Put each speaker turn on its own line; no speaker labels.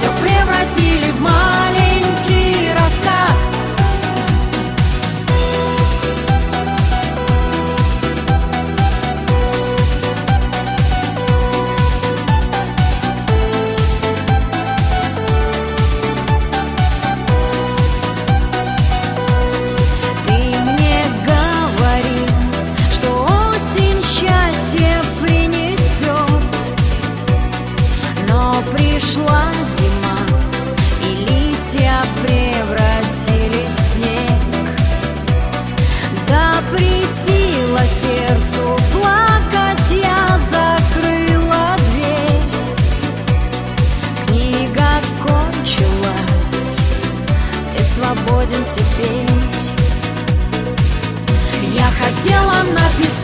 все превратили в маленький рассказ. Ты мне говорил, что осень счастье принесет, но пришла зима, и листья превратились в снег. Запретила сердцу плакать, я закрыла дверь. Книга кончилась, ты свободен теперь. Я хотела написать